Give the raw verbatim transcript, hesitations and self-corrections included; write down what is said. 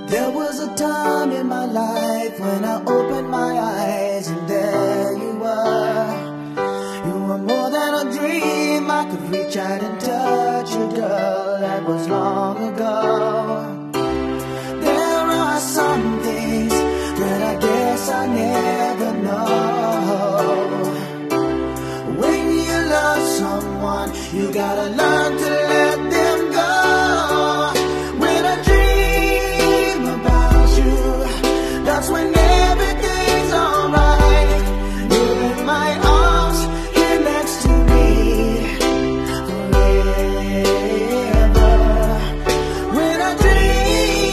There was a time in my life when I opened my eyes and there you were. You were more than a dream. I could reach out and touch you, girl. That was long ago.